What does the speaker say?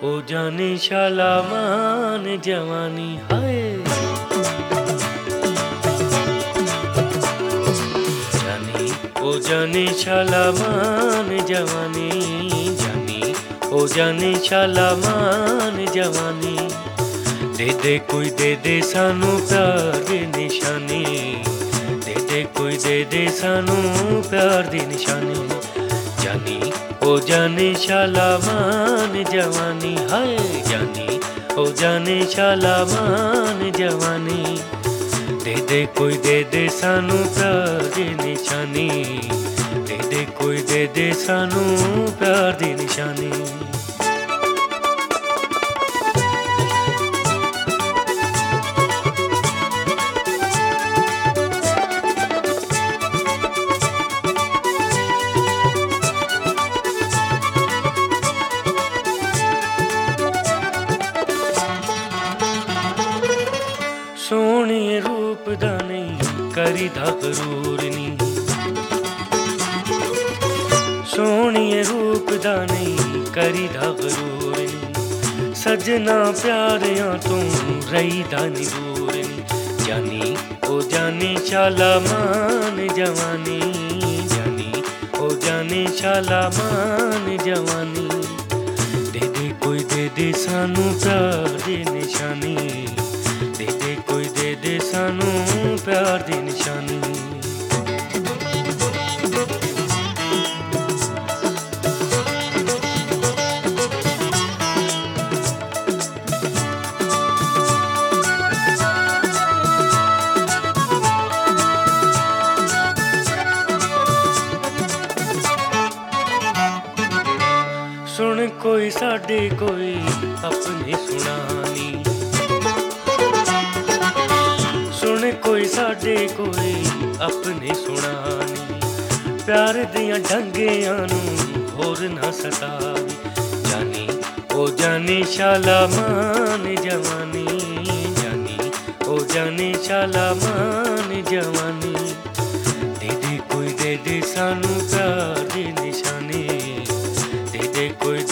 ओ जाने शालामान जवानी हाय जानी ओ जाने शालामान जवानी जानी ओ जाने शालामान जवानी दे कोई दे सानू प्यार दी निशानी दे कोई दे सानू प्यार दी निशानी जानी ओ जाने शालामान जवानी हाय जानी ओ जाने शालामान जवानी दे कोई दे सानू प्यार दी निशानी दे कोई दे सानू प्यार दी निशानी। सोहणे रूप दा नहीं करीदा गरूर नी सोहणे रूप दा नहीं करीदा गरूर नी सजना प्यारियां तू रहीदा नी दूर नी जानी ओ जाने शालामान जवानी जानी ओ जाने शालामान जवानी दे कोई दे सानू प्यार दी निशानी दे कोई दे सानू प्यार दी निशानी। सुन कोई साडे कोई अपनी सुनानी सुन कोई साडे कोई अपनी सुनानी प्यार दियां ढंगियां नू होर ना सतावी जानी ओ जाने शालामान जवानी जानी ओ जाने शालामान जवानी दे कोई दे सानू प्यार दी निशानी दे कोई